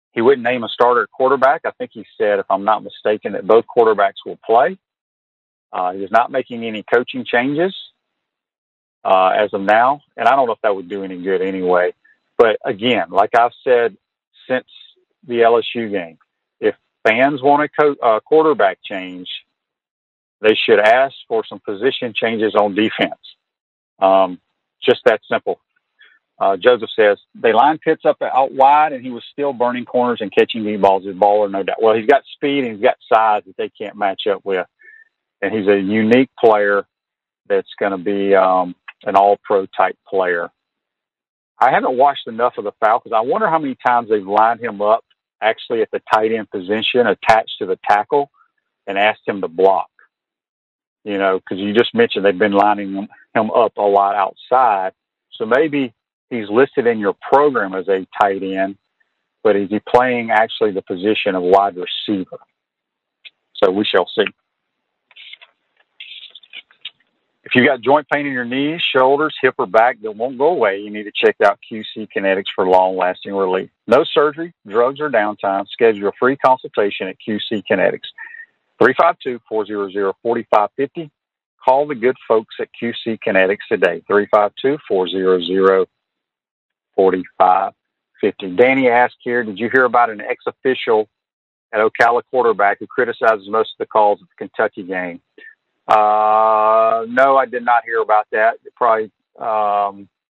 He wouldn't name a starter at quarterback. I think he said, if I'm not mistaken, that both quarterbacks will play. He is not making any coaching changes as of now, and I don't know if that would do any good anyway. But again, like I've said since the LSU game, if fans want a quarterback change, they should ask for some position changes on defense. Just that simple. Joseph says, they lined Pitts up out wide, and he was still burning corners and catching deep balls. His baller, no doubt. Well, he's got speed and he's got size that they can't match up with. And he's a unique player that's going to be an all-pro type player. I haven't watched enough of the Falcons. I wonder how many times they've lined him up actually at the tight end position attached to the tackle and asked him to block. You know, because you just mentioned they've been lining him up a lot outside. So maybe he's listed in your program as a tight end, but is he playing actually the position of wide receiver? So we shall see. If you got joint pain in your knees, shoulders, hip, or back that won't go away, you need to check out QC Kinetics for long-lasting relief. No surgery, drugs, or downtime. Schedule a free consultation at QC Kinetics. 352-400-4550. Call the good folks at QC Kinetics today. 352-400-4550. Danny asked here, did you hear about an ex-official at Ocala quarterback who criticizes most of the calls at the Kentucky game? No, I did not hear about that. Probably, I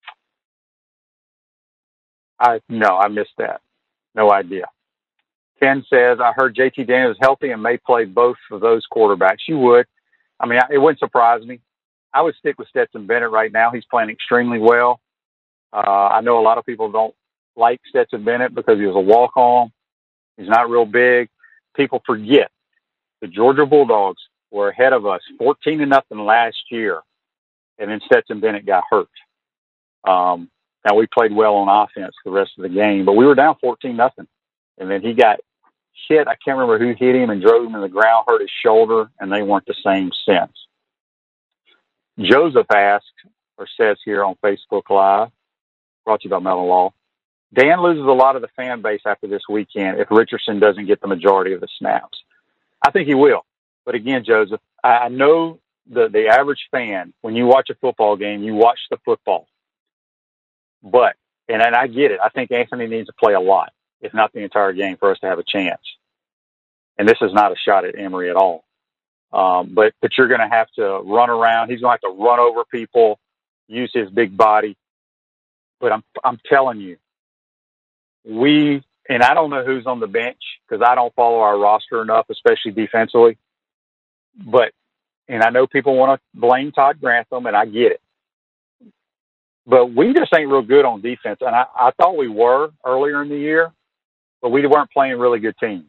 missed that. No idea. Ken says, I heard JT Daniels is healthy and may play both of those quarterbacks. You would. I mean, it wouldn't surprise me. I would stick with Stetson Bennett right now. He's playing extremely well. I know a lot of people don't like Stetson Bennett because he was a walk-on. He's not real big. People forget the Georgia Bulldogs were ahead of us 14-0 last year, and then Stetson Bennett got hurt. Now, we played well on offense the rest of the game, but we were down 14-0, and then he got hit. I can't remember who hit him and drove him to the ground, hurt his shoulder, and they weren't the same since. Joseph asked, or says here on Facebook Live, brought to you by Melon Law, Dan loses a lot of the fan base after this weekend if Richardson doesn't get the majority of the snaps. I think he will. But again, Joseph, I know the average fan, when you watch a football game, you watch the football. But, and I get it, I think Anthony needs to play a lot, if not the entire game, for us to have a chance. And this is not a shot at Emory at all. But you're going to have to run around. He's going to have to run over people, use his big body. But I'm telling you, and I don't know who's on the bench because I don't follow our roster enough, especially defensively. And I know people want to blame Todd Grantham, and I get it. But we just ain't real good on defense. And I thought we were earlier in the year, but we weren't playing really good teams.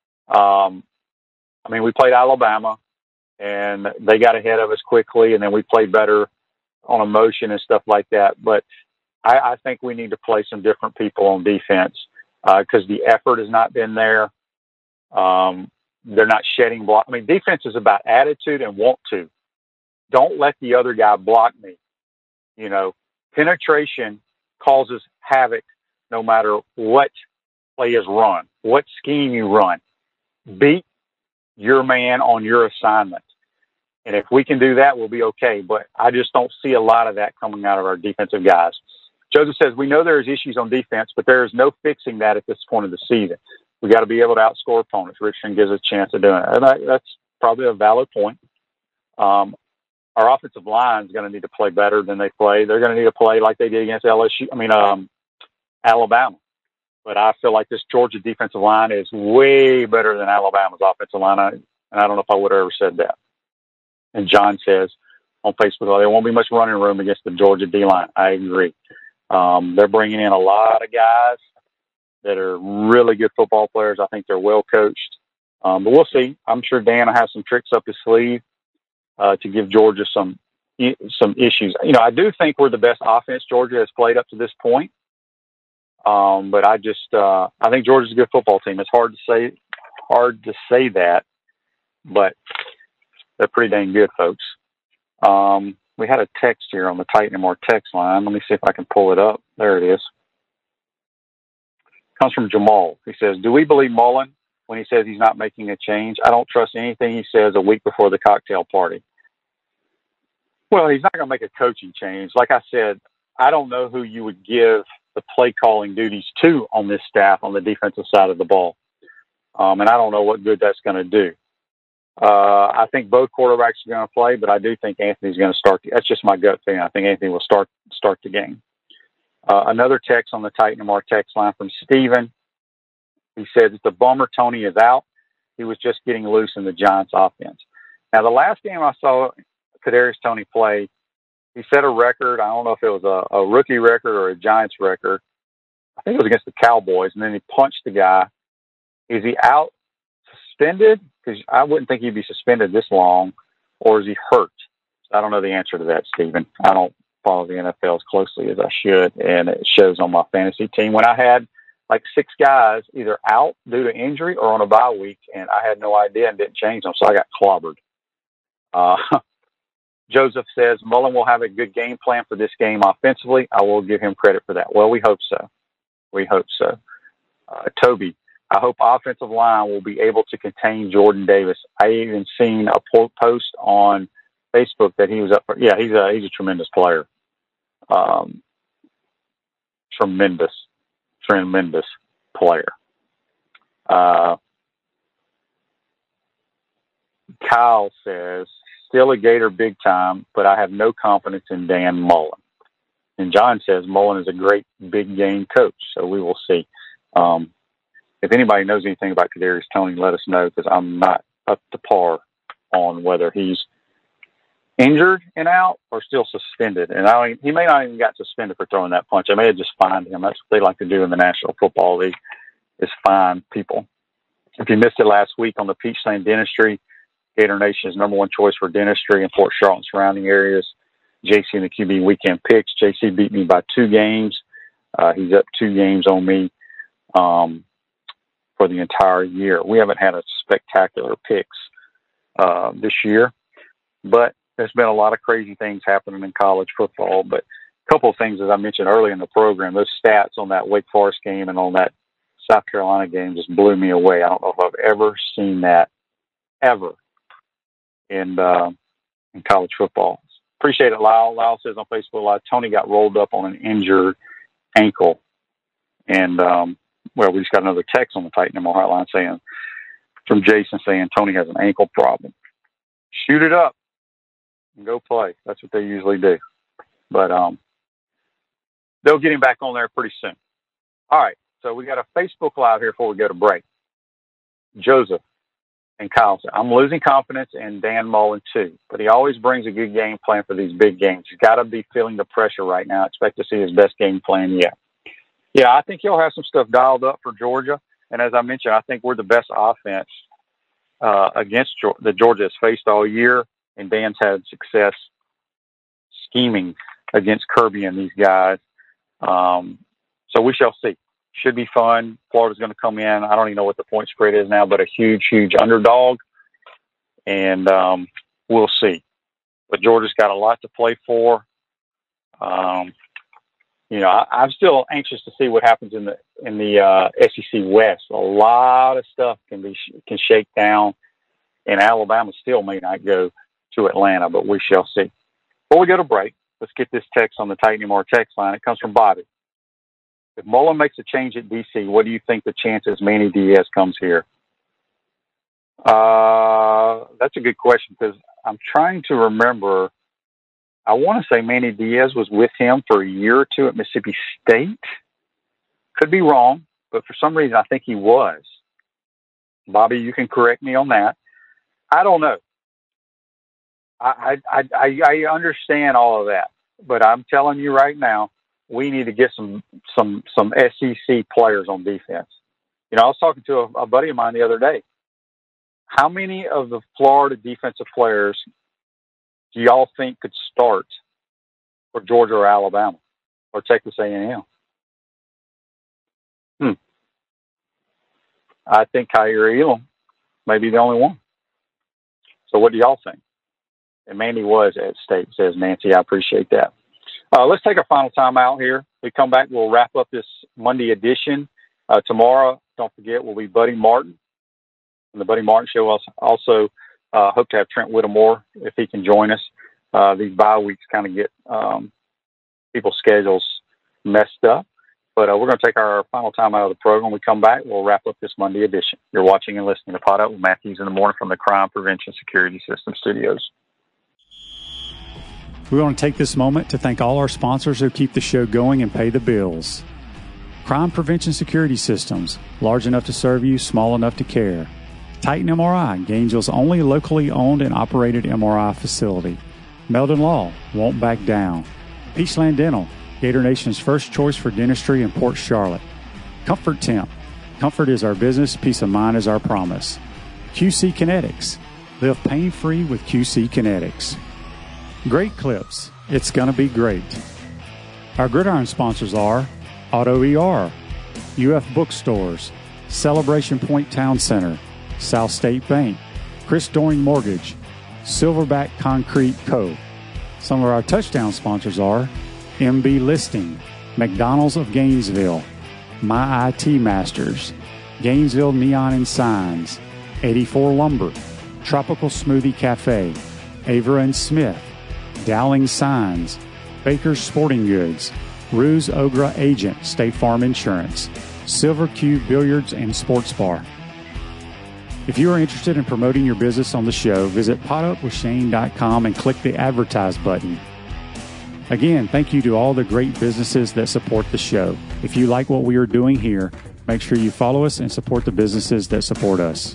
We played Alabama, and they got ahead of us quickly, and then we played better on emotion and stuff like that. But I think we need to play some different people on defense because the effort has not been there. They're not shedding block. Defense is about attitude and want to. Don't let the other guy block me. You know, penetration causes havoc no matter what play is run, what scheme you run. Beat your man on your assignment. And if we can do that, we'll be okay. But I just don't see a lot of that coming out of our defensive guys. Joseph says, we know there's issues on defense, but there is no fixing that at this point of the season. We got to be able to outscore opponents. Richardson gives us a chance of doing it. And that's probably a valid point. Our offensive line is going to need to play better than they play. They're going to need to play like they did against Alabama. But I feel like this Georgia defensive line is way better than Alabama's offensive line. And I don't know if I would have ever said that. And John says on Facebook, there won't be much running room against the Georgia D-line. I agree. They're bringing in a lot of guys that are really good football players. I think they're well coached. But we'll see. I'm sure Dan will have some tricks up his sleeve to give Georgia some issues. You know, I do think we're the best offense Georgia has played up to this point. But I think Georgia's a good football team. It's hard to say that, but they're pretty dang good, folks. We had a text here on the Titan & More text line. Let me see if I can pull it up. There it is. Comes from Jamal. He says, do we believe Mullen when he says he's not making a change? I don't trust anything he says a week before the cocktail party. Well, he's not going to make a coaching change. Like I said, I don't know who you would give the play calling duties to on this staff on the defensive side of the ball. And I don't know what good that's going to do. I think both quarterbacks are going to play, but I do think Anthony's going to start. That's just my gut feeling. I think Anthony will start the game. Another text on the Titan MR text line from Steven. He said, it's a bummer Tony is out. He was just getting loose in the Giants offense. Now, the last game I saw Kadarius Toney play, he set a record. I don't know if it was a rookie record or a Giants record. I think it was against the Cowboys, and then he punched the guy. Is he out suspended? Because I wouldn't think he'd be suspended this long. Or is he hurt? I don't know the answer to that, Stephen. I don't follow the NFL as closely as I should, and it shows on my fantasy team. When I had like 6 guys either out due to injury or on a bye week, and I had no idea and didn't change them, so I got clobbered. Joseph says, Mullen will have a good game plan for this game offensively. I will give him credit for that. Well, we hope so. We hope so. Toby, I hope offensive line will be able to contain Jordan Davis. I even seen a post on Facebook that he was up for. Yeah, he's a tremendous player. Tremendous player. Kyle says, still a Gator big time, but I have no confidence in Dan Mullen. And John says Mullen is a great big game coach, so we will see. If anybody knows anything about Kadarius Toney, let us know, because I'm not up to par on whether he's injured and out or still suspended. And he may not even got suspended for throwing that punch. I may have just fined him. That's what they like to do in the National Football League, is fine people. If you missed it last week on the Peach Lane Dentistry, Gator Nation's #1 choice for dentistry in Fort Charlotte and surrounding areas, JC and the QB weekend picks. JC beat me by 2 games. He's up 2 games on me for the entire year. We haven't had a spectacular picks this year, but there's been a lot of crazy things happening in college football. But a couple of things, as I mentioned earlier in the program, those stats on that Wake Forest game and on that South Carolina game just blew me away. I don't know if I've ever seen that ever in college football. Appreciate it, Lyle. Lyle says on Facebook Live, Tony got rolled up on an injured ankle. And, we just got another text on the Titan MR hotline from Jason saying Tony has an ankle problem. Shoot it up and go play. That's what they usually do. But they'll get him back on there pretty soon. All right, so we got a Facebook Live here before we go to break. Joseph and Kyle said, I'm losing confidence in Dan Mullen too, but he always brings a good game plan for these big games. He's got to be feeling the pressure right now. I expect to see his best game plan yet. Yeah, I think he'll have some stuff dialed up for Georgia. And as I mentioned, I think we're the best offense against that Georgia has faced all year. And Dan's had success scheming against Kirby and these guys. So we shall see. Should be fun. Florida's going to come in. I don't even know what the point spread is now, but a huge, huge underdog. And we'll see. But Georgia's got a lot to play for. I'm still anxious to see what happens in the SEC West. A lot of stuff can shake down, and Alabama still may not go to Atlanta, but we shall see. Before we go to break, let's get this text on the Titan MR text line. It comes from Bobby. If Mullen makes a change at DC, what do you think the chances Manny Diaz comes here? That's a good question, because I'm trying to remember. I want to say Manny Diaz was with him for a year or 2 at Mississippi State. Could be wrong, but for some reason I think he was. Bobby, you can correct me on that. I don't know. I understand all of that, but I'm telling you right now, we need to get some SEC players on defense. I was talking to a buddy of mine the other day. How many of the Florida defensive players do y'all think could start for Georgia or Alabama or Texas A&M? I think Kaiir Elam may be the only one. So what do y'all think? And Mandy was at State, says Nancy. I appreciate that. Let's take a final time out here. We come back, we'll wrap up this Monday edition. Tomorrow, don't forget, will be Buddy Martin. And the Buddy Martin Show also hope to have Trent Whittemore if he can join us. These bye weeks kind of get people's schedules messed up. But we're going to take our final time out of the program. When we come back, we'll wrap up this Monday edition. You're watching and listening to Pod Up with Matthews in the Morning from the Crime Prevention Security System Studios. We want to take this moment to thank all our sponsors who keep the show going and pay the bills. Crime Prevention Security Systems, large enough to serve you, small enough to care. Titan MRI, Gainesville's only locally owned and operated MRI facility. Meldon Law, won't back down. Peachland Dental, Gator Nation's first choice for dentistry in Port Charlotte. Comfort Temp, comfort is our business, peace of mind is our promise. QC Kinetics, live pain-free with QC Kinetics. Great Clips, it's gonna be great. Our Gridiron sponsors are Auto ER, UF Bookstores, Celebration Point Town Center, South State Bank, Chris Doring Mortgage, Silverback Concrete Co. Some of our touchdown sponsors are MB Listing, McDonald's of Gainesville, My IT Masters, Gainesville Neon and Signs, 84 Lumber, Tropical Smoothie Cafe, Avra and Smith, Dowling Signs, Baker's Sporting Goods, Ruse Ogra Agent, State Farm Insurance, Silver Cube Billiards and Sports Bar. If you are interested in promoting your business on the show, visit podupwithshane.com and click the advertise button. Again, thank you to all the great businesses that support the show. If you like what we are doing here, make sure you follow us and support the businesses that support us.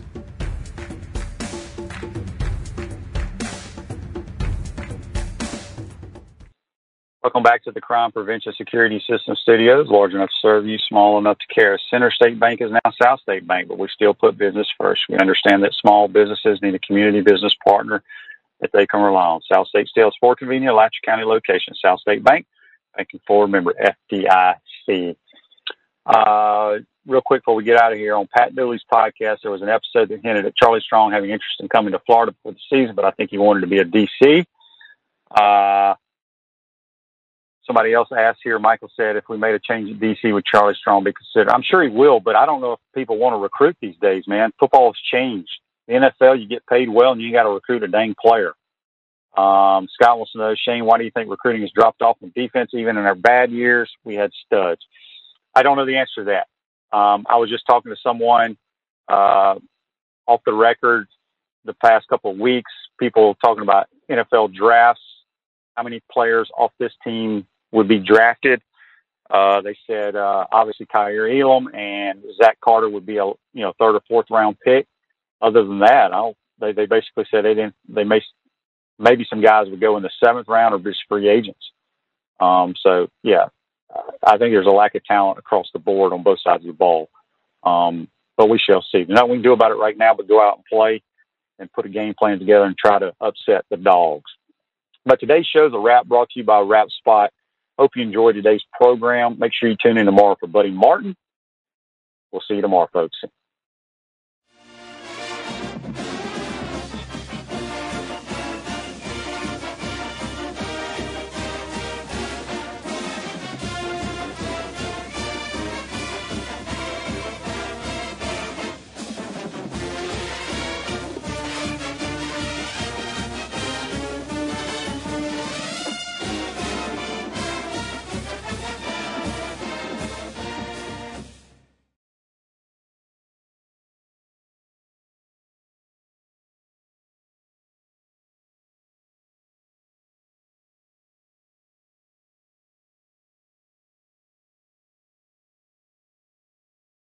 Welcome back to the Crime Prevention Security System Studios, large enough to serve you, small enough to care. Center State Bank is now South State Bank, but we still put business first. We understand that small businesses need a community business partner that they can rely on. South State still has 4 convenient Alachua County locations. South State Bank, banking forward, member FDIC. Real quick before we get out of here, on Pat Dooley's podcast, there was an episode that hinted at Charlie Strong having interest in coming to Florida before the season, but I think he wanted to be a DC. Somebody else asked here, Michael said, if we made a change at DC, would Charlie Strong be considered? I'm sure he will, but I don't know if people want to recruit these days, man. Football has changed. The NFL, you get paid well, and you got to recruit a dang player. Scott wants to know, Shane, why do you think recruiting has dropped off in defense? Even in our bad years, we had studs. I don't know the answer to that. I was just talking to someone off the record the past couple of weeks, people talking about NFL drafts, how many players off this team would be drafted. They said, obviously, Kaiir Elam and Zach Carter would be a 3rd or 4th round pick. Other than that, they basically said maybe some guys would go in the 7th round or just free agents. So yeah, I think there's a lack of talent across the board on both sides of the ball. But we shall see. Nothing we can do about it right now, but go out and play and put a game plan together and try to upset the dogs. But today's show is a wrap brought to you by Wrap Spot. Hope you enjoyed today's program. Make sure you tune in tomorrow for Buddy Martin. We'll see you tomorrow, folks.